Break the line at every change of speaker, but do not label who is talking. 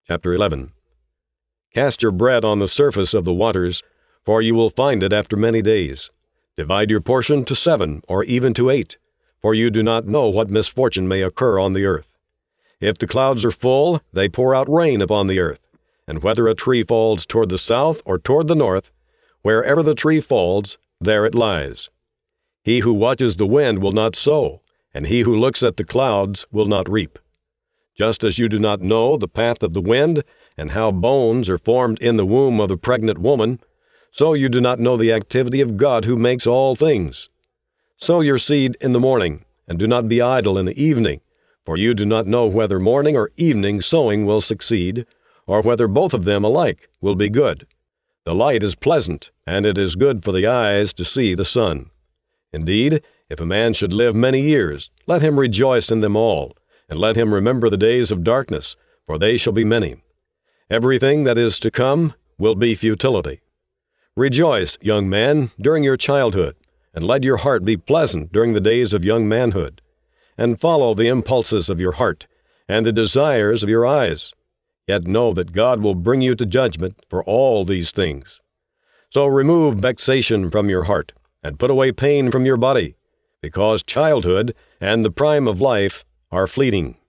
Chapter 11. Cast your bread on the surface of the waters, for you will find it after many days. Divide your portion to 7, or even to 8, for you do not know what misfortune may occur on the earth. If the clouds are full, they pour out rain upon the earth, and whether a tree falls toward the south or toward the north, wherever the tree falls, there it lies. He who watches the wind will not sow, and he who looks at the clouds will not reap. Just as you do not know the path of the wind, and how bones are formed in the womb of the pregnant woman, so you do not know the activity of God who makes all things. Sow your seed in the morning, and do not be idle in the evening, for you do not know whether morning or evening sowing will succeed, or whether both of them alike will be good. The light is pleasant, and it is good for the eyes to see the sun. Indeed, if a man should live many years, let him rejoice in them all, and let him remember the days of darkness, for they shall be many. Everything that is to come will be futility. Rejoice, young man, during your childhood, and let your heart be pleasant during the days of young manhood, and follow the impulses of your heart, and the desires of your eyes. Yet know that God will bring you to judgment for all these things. So remove vexation from your heart, and put away pain from your body, because childhood and the prime of life are fleeting.